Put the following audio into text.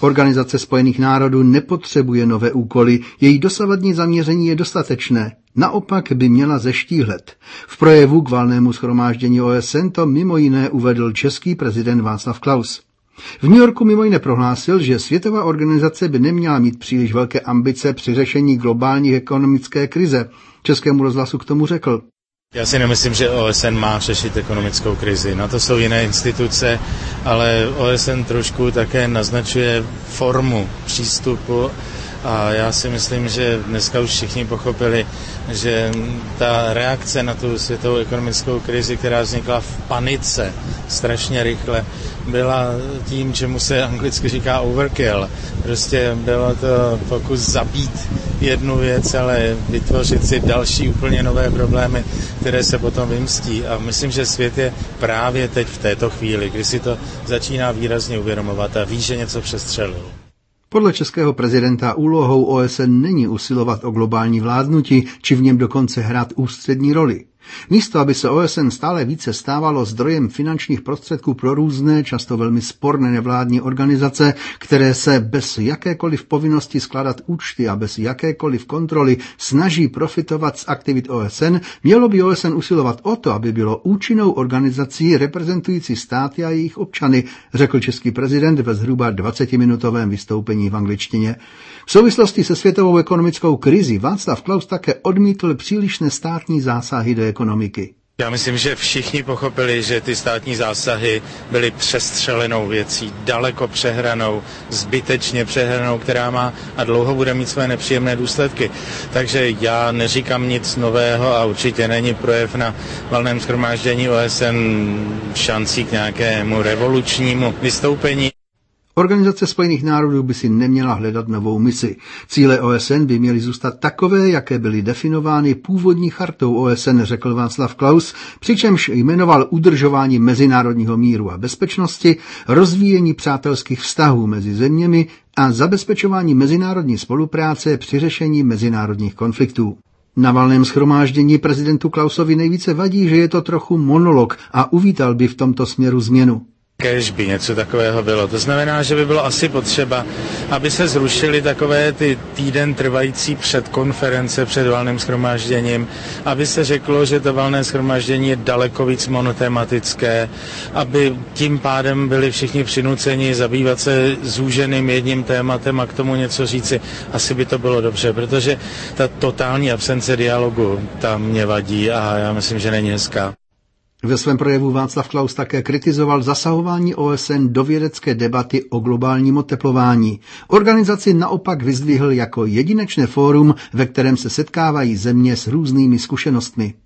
Organizace spojených národů nepotřebuje nové úkoly, její dosavadní zaměření je dostatečné. Naopak by měla zeštíhlet. V projevu k valnému shromáždění OSN to mimo jiné uvedl český prezident Václav Klaus. V New Yorku mimo jiné prohlásil, že světová organizace by neměla mít příliš velké ambice při řešení globální ekonomické krize. Českému rozhlasu k tomu řekl: Já si nemyslím, že OSN má řešit ekonomickou krizi. Na to jsou jiné instituce, ale OSN trošku také naznačuje formu přístupu a já si myslím, že dneska už všichni pochopili, že ta reakce na tu světovou ekonomickou krizi, která vznikla v panice strašně rychle, byla tím, čemu se anglicky říká overkill. Prostě bylo to pokus zabít jednu věc, ale vytvořit si další úplně nové problémy, které se potom vymstí. A myslím, že svět je právě teď v této chvíli, kdy si to začíná výrazně uvědomovat a ví, že něco přestřelil. Podle českého prezidenta úlohou OSN není usilovat o globální vládnutí, či v něm dokonce hrát ústřední roli. Místo, aby se OSN stále více stávalo zdrojem finančních prostředků pro různé, často velmi sporné nevládní organizace, které se bez jakékoliv povinnosti skládat účty a bez jakékoliv kontroly snaží profitovat z aktivit OSN, mělo by OSN usilovat o to, aby bylo účinnou organizací reprezentující státy a jejich občany, řekl český prezident ve zhruba 20-minutovém vystoupení v angličtině. V souvislosti se světovou ekonomickou krizí Václav Klaus také odmítl přílišné státní zásahy do ekonomiky. Já myslím, že všichni pochopili, že ty státní zásahy byly přestřelenou věcí, daleko přehranou, zbytečně přehranou, která má a dlouho bude mít své nepříjemné důsledky. Takže já neříkám nic nového a určitě není projev na valném shromáždění OSN šancí k nějakému revolučnímu vystoupení. Organizace spojených národů by si neměla hledat novou misi. Cíle OSN by měly zůstat takové, jaké byly definovány původní chartou OSN, řekl Václav Klaus, přičemž jmenoval udržování mezinárodního míru a bezpečnosti, rozvíjení přátelských vztahů mezi zeměmi a zabezpečování mezinárodní spolupráce při řešení mezinárodních konfliktů. Na valném shromáždění prezidentu Klausovi nejvíce vadí, že je to trochu monolog a uvítal by v tomto směru změnu. Kéž by něco takového bylo. To znamená, že by bylo asi potřeba, aby se zrušily takové ty týden trvající předkonference před valným shromážděním, aby se řeklo, že to valné shromáždění je daleko víc monotematické, aby tím pádem byli všichni přinuceni zabývat se zúženým jedním tématem a k tomu něco říci. Asi by to bylo dobře, protože ta totální absence dialogu tam mě vadí a já myslím, že není hezká. Ve svém projevu Václav Klaus také kritizoval zasahování OSN do vědecké debaty o globálním oteplování. Organizaci naopak vyzdvihl jako jedinečné fórum, ve kterém se setkávají země s různými zkušenostmi.